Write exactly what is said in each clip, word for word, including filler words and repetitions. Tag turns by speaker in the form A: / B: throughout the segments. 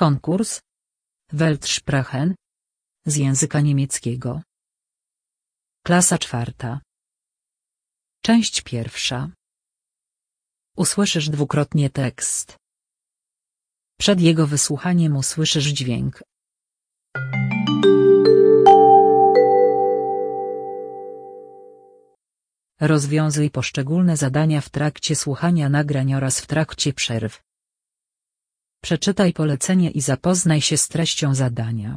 A: Konkurs Weltsprachen z języka niemieckiego. Klasa czwarta. Część pierwsza. Usłyszysz dwukrotnie tekst. Przed jego wysłuchaniem usłyszysz dźwięk. Rozwiązuj poszczególne zadania w trakcie słuchania nagrań oraz w trakcie przerw. Przeczytaj polecenie i zapoznaj się z treścią zadania.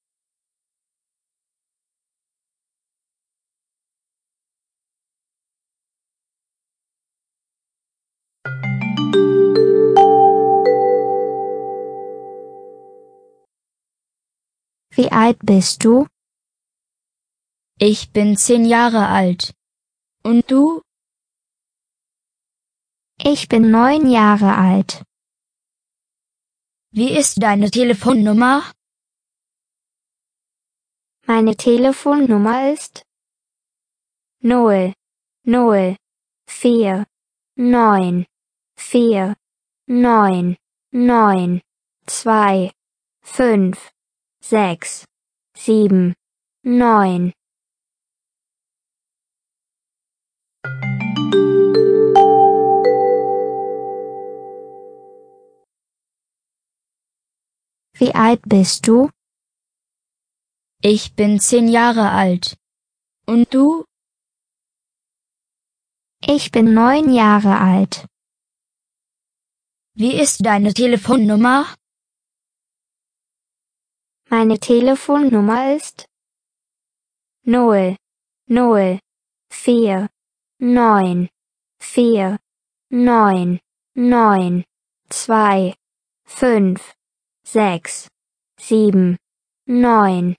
B: Wie alt bist du?
C: Ich bin zehn Jahre alt. Und du?
B: Ich bin neun Jahre alt.
C: Wie ist deine Telefonnummer?
B: Meine Telefonnummer ist null null vier neun vier neun neun zwei fünf sechs sieben neun. Wie alt bist du?
C: Ich bin zehn Jahre alt. Und du?
B: Ich bin neun Jahre alt.
C: Wie ist deine Telefonnummer?
B: Meine Telefonnummer ist null null vier neun vier neun neun zwei fünf sechs sieben neun.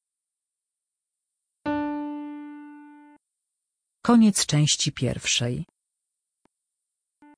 A: Koniec części pierwszej.